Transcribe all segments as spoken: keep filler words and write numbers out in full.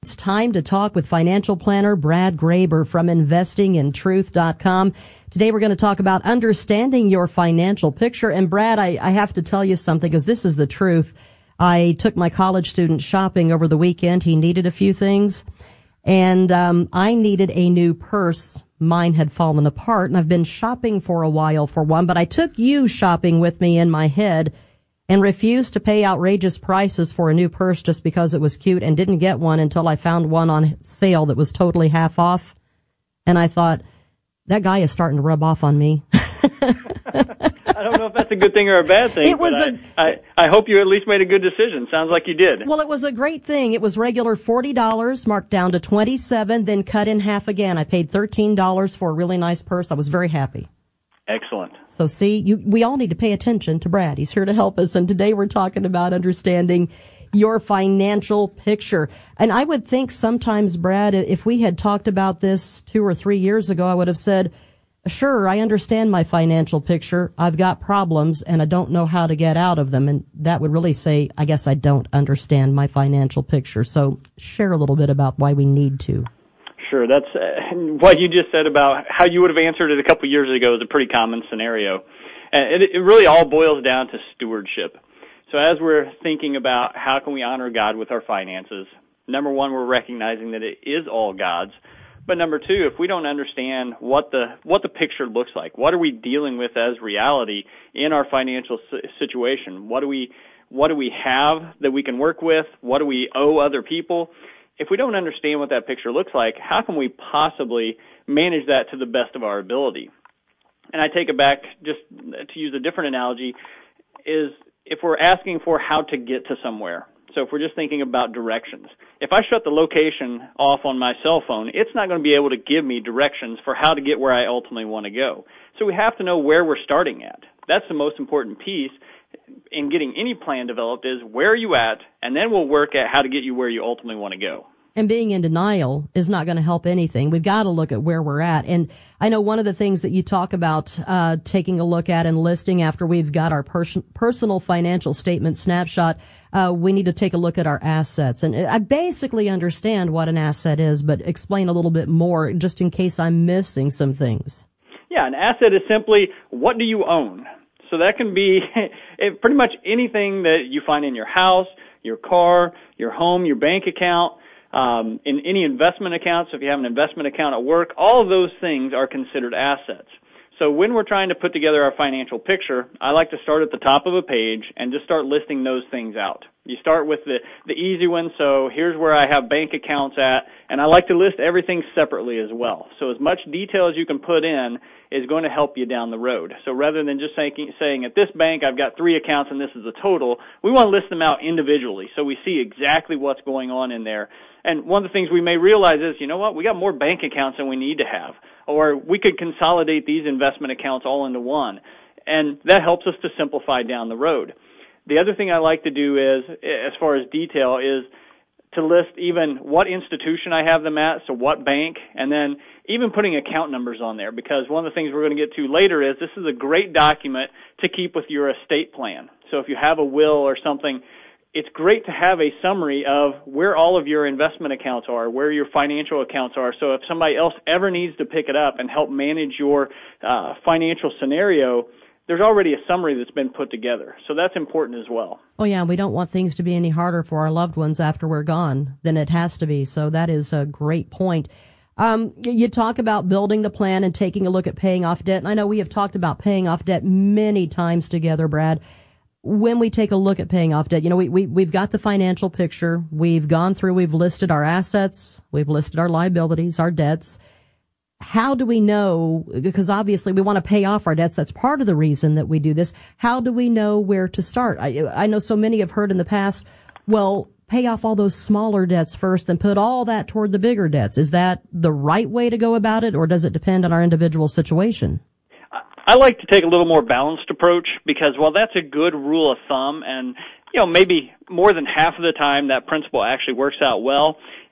It's time to talk with financial planner Brad Graber from investing in truth dot com. Today we're going to talk about understanding your financial picture. And Brad, I, I have to tell you something because this is the truth. I took my college student shopping over the weekend. He needed a few things, and um, I needed a new purse. Mine had fallen apart, and I've been shopping for a while for one, but I took you shopping with me in my head and refused to pay outrageous prices for a new purse just because it was cute, and didn't get one until I found one on sale that was totally half off. And I thought, that guy is starting to rub off on me. I don't know if that's a good thing or a bad thing, it was but a, I, I, I hope you at least made a good decision. Sounds like you did. Well, it was a great thing. It was regular forty dollars, marked down to twenty-seven dollars, then cut in half again. I paid thirteen dollars for a really nice purse. I was very happy. Excellent. So see, you, we all need to pay attention to Brad. He's here to help us. And today we're talking about understanding your financial picture. And I would think sometimes, Brad, if we had talked about this two or three years ago, I would have said, sure, I understand my financial picture. I've got problems and I don't know how to get out of them. And that would really say, I guess I don't understand my financial picture. So share a little bit about why we need to. Sure. That's uh, what you just said about how you would have answered it a couple years ago is a pretty common scenario. And it, it really all boils down to stewardship. So as we're thinking about how can we honor God with our finances, number one, we're recognizing that it is all God's. But number two, if we don't understand what the what the picture looks like, what are we dealing with as reality in our financial situation? What do we what do we have that we can work with? What do we owe other people? If we don't understand what that picture looks like, how can we possibly manage that to the best of our ability? And I take it back, just to use a different analogy, is if we're asking for how to get to somewhere. So if we're just thinking about directions, if I shut the location off on my cell phone, it's not going to be able to give me directions for how to get where I ultimately want to go. So we have to know where we're starting at. That's the most important piece in getting any plan developed is where are you at, and then we'll work at how to get you where you ultimately want to go. And being in denial is not going to help anything. We've got to look at where we're at. And I know one of the things that you talk about uh taking a look at and listing after we've got our pers- personal financial statement snapshot, uh we need to take a look at our assets. And I basically understand what an asset is, but explain a little bit more just in case I'm missing some things. Yeah, an asset is simply what do you own? So that can be pretty much anything that you find in your house, your car, your home, your bank account, um, in any investment accounts. So if you have an investment account at work, all of those things are considered assets. So when we're trying to put together our financial picture, I like to start at the top of a page and just start listing those things out. You start with the, the easy one, so here's where I have bank accounts at, and I like to list everything separately as well. So as much detail as you can put in is going to help you down the road. So rather than just saying, saying at this bank I've got three accounts and this is the total, we want to list them out individually so we see exactly what's going on in there. And one of the things we may realize is, you know what, we got more bank accounts than we need to have. Or we could consolidate these investment accounts all into one. And that helps us to simplify down the road. The other thing I like to do is, as far as detail, is to list even what institution I have them at, so what bank, and then even putting account numbers on there, because one of the things we're going to get to later is this is a great document to keep with your estate plan. So if you have a will or something, it's great to have a summary of where all of your investment accounts are, where your financial accounts are. So if somebody else ever needs to pick it up and help manage your uh, financial scenario, there's already a summary that's been put together. So that's important as well. Oh, yeah, we don't want things to be any harder for our loved ones after we're gone than it has to be. So that is a great point. Um, you talk about building the plan and taking a look at paying off debt. And I know we have talked about paying off debt many times together, Brad. When we take a look at paying off debt, you know, we, we, we've got the financial picture. We've gone through, we've listed our assets. We've listed our liabilities, our debts. How do we know, because obviously we want to pay off our debts. That's part of the reason that we do this. How do we know where to start? I, I know so many have heard in the past, well, pay off all those smaller debts first and put all that toward the bigger debts. Is that the right way to go about it, or does it depend on our individual situation? I like to take a little more balanced approach because while that's a good rule of thumb and, you know, maybe more than half of the time that principle actually works out well,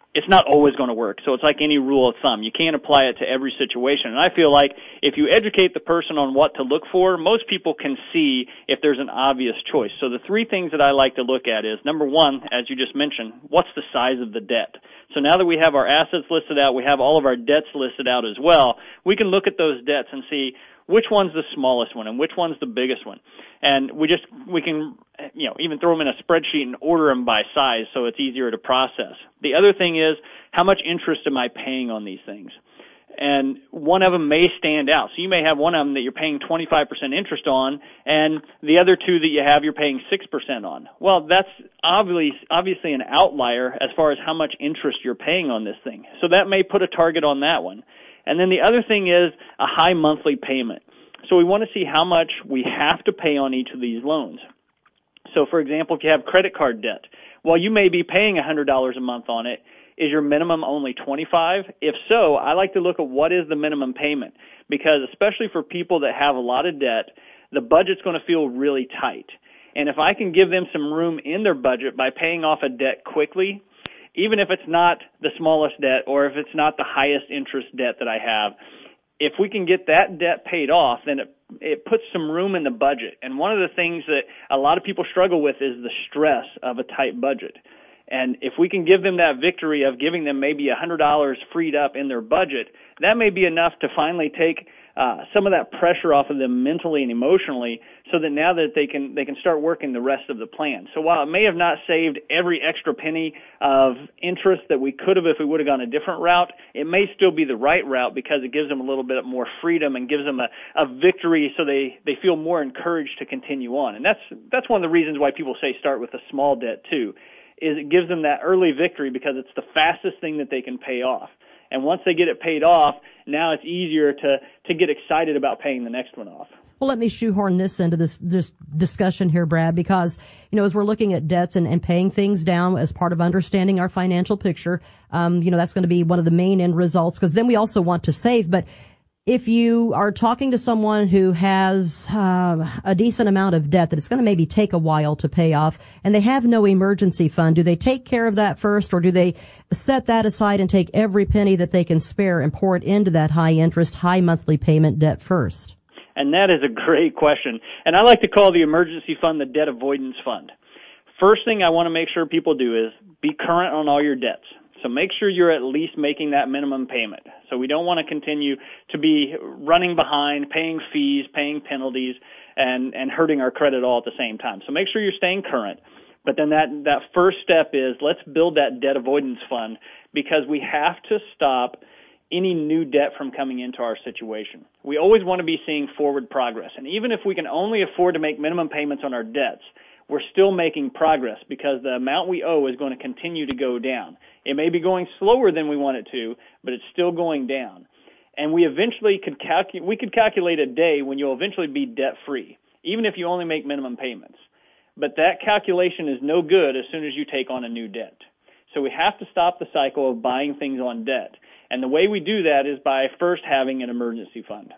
it's not always going to work. So it's like any rule of thumb. You can't apply it to every situation. And I feel like if you educate the person on what to look for, most people can see if there's an obvious choice. So the three things that I like to look at is, number one, as you just mentioned, what's the size of the debt? So now that we have our assets listed out, we have all of our debts listed out as well, we can look at those debts and see which one's the smallest one and which one's the biggest one. And we just, we can, you know, even throw them in a spreadsheet and order them by size so it's easier to process. The other thing is, how much interest am I paying on these things? And one of them may stand out. So you may have one of them that you're paying twenty-five percent interest on, and the other two that you have you're paying six percent on. Well, that's obviously, obviously an outlier as far as how much interest you're paying on this thing. So that may put a target on that one. And then the other thing is a high monthly payment. So we want to see how much we have to pay on each of these loans. So, for example, if you have credit card debt, well, you may be paying one hundred dollars a month on it. Is your minimum only twenty-five dollars? If so, I like to look at what is the minimum payment, because especially for people that have a lot of debt, the budget's going to feel really tight. And if I can give them some room in their budget by paying off a debt quickly, even if it's not the smallest debt or if it's not the highest interest debt that I have, if we can get that debt paid off, then it, it puts some room in the budget. And one of the things that a lot of people struggle with is the stress of a tight budget. And if we can give them that victory of giving them maybe one hundred dollars freed up in their budget, that may be enough to finally take uh, some of that pressure off of them mentally and emotionally, so that now that they can they can start working the rest of the plan. So while it may have not saved every extra penny of interest that we could have if we would have gone a different route, it may still be the right route because it gives them a little bit more freedom and gives them a, a victory, so they, they feel more encouraged to continue on. And that's that's one of the reasons why people say start with a small debt too, is it gives them that early victory because it's the fastest thing that they can pay off. And once they get it paid off, now it's easier to, to get excited about paying the next one off. Well, let me shoehorn this into this, this discussion here, Brad, because, you know, as we're looking at debts and, and paying things down as part of understanding our financial picture, um, you know, that's going to be one of the main end results, because then we also want to save. But if you are talking to someone who has uh, a decent amount of debt that it's going to maybe take a while to pay off, and they have no emergency fund, do they take care of that first, or do they set that aside and take every penny that they can spare and pour it into that high interest, high monthly payment debt first? And that is a great question. And I like to call the emergency fund the debt avoidance fund. First thing I want to make sure people do is be current on all your debts. So make sure you're at least making that minimum payment. So we don't want to continue to be running behind, paying fees, paying penalties, and, and hurting our credit all at the same time. So make sure you're staying current. But then that, that first step is let's build that debt avoidance fund, because we have to stop any new debt from coming into our situation. We always want to be seeing forward progress. And even if we can only afford to make minimum payments on our debts, we're still making progress, because the amount we owe is going to continue to go down. It may be going slower than we want it to, but it's still going down. And we eventually could calculate, we could calculate a day when you'll eventually be debt-free, even if you only make minimum payments. But that calculation is no good as soon as you take on a new debt. So we have to stop the cycle of buying things on debt. And the way we do that is by first having an emergency fund.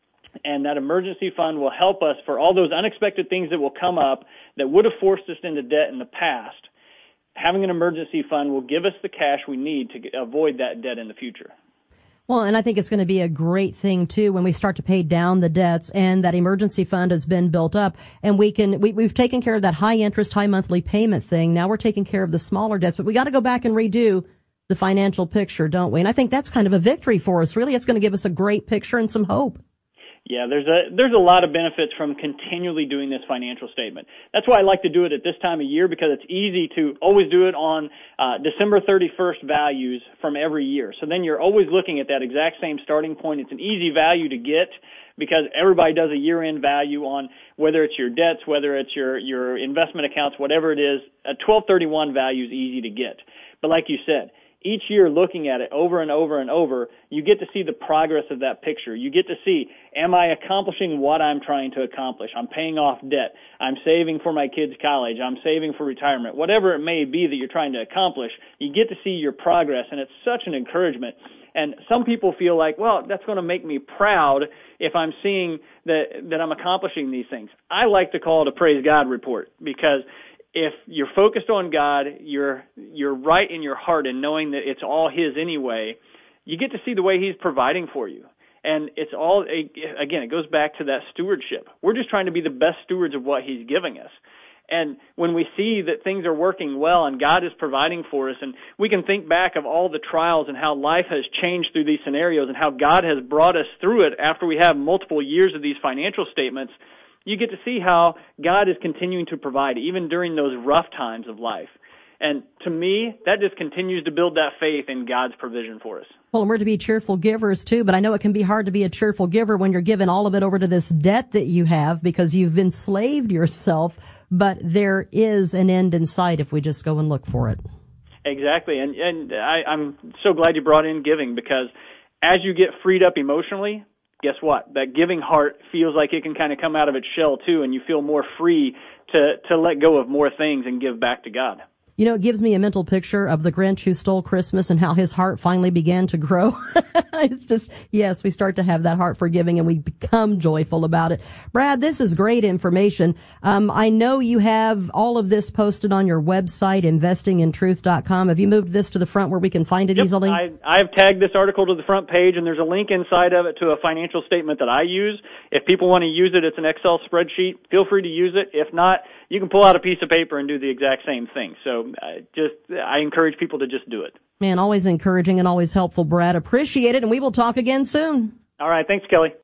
And that emergency fund will help us for all those unexpected things that will come up that would have forced us into debt in the past. Having an emergency fund will give us the cash we need to get, avoid that debt in the future. Well, and I think it's going to be a great thing, too, when we start to pay down the debts and that emergency fund has been built up, and we can, we, we've taken care of that high interest, high monthly payment thing. Now we're taking care of the smaller debts, but we got to go back and redo the financial picture, don't we? And I think that's kind of a victory for us. Really, it's going to give us a great picture and some hope. Yeah, there's a there's a lot of benefits from continually doing this financial statement. That's why I like to do it at this time of year, because it's easy to always do it on uh, December thirty-first values from every year. So then you're always looking at that exact same starting point. It's an easy value to get, because everybody does a year-end value on whether it's your debts, whether it's your, your investment accounts, whatever it is. A twelve thirty-one value is easy to get. But like you said, each year looking at it over and over and over, you get to see the progress of that picture. You get to see, am I accomplishing what I'm trying to accomplish? I'm paying off debt. I'm saving for my kids' college. I'm saving for retirement. Whatever it may be that you're trying to accomplish, you get to see your progress, and it's such an encouragement. And some people feel like, well, that's going to make me proud if I'm seeing that, that I'm accomplishing these things. I like to call it a praise God report, because if you're focused on God, you're you're right in your heart and knowing that it's all His anyway, you get to see the way He's providing for you. And it's all, again, it goes back to that stewardship. We're just trying to be the best stewards of what He's giving us. And when we see that things are working well and God is providing for us, and we can think back of all the trials and how life has changed through these scenarios and how God has brought us through it after we have multiple years of these financial statements, you get to see how God is continuing to provide even during those rough times of life. And to me, that just continues to build that faith in God's provision for us. Well, and we're to be cheerful givers too, but I know it can be hard to be a cheerful giver when you're giving all of it over to this debt that you have because you've enslaved yourself, but there is an end in sight if we just go and look for it. Exactly, and, and I, I'm so glad you brought in giving because as you get freed up emotionally, guess what? That giving heart feels like it can kind of come out of its shell too, and you feel more free to, to let go of more things and give back to God. You know, it gives me a mental picture of the Grinch who stole Christmas and how his heart finally began to grow. It's just, yes, we start to have that heart for giving and we become joyful about it. Brad, this is great information. Um, I know you have all of this posted on your website, investing in truth dot com. Have you moved this to the front where we can find it yep, easily? I, I've tagged this article to the front page, and there's a link inside of it to a financial statement that I use. If people want to use it, it's an Excel spreadsheet. Feel free to use it. If not, you can pull out a piece of paper and do the exact same thing. So uh, just, I encourage people to just do it. Man, always encouraging and always helpful, Brad. Appreciate it, and we will talk again soon. All right. Thanks, Kelly.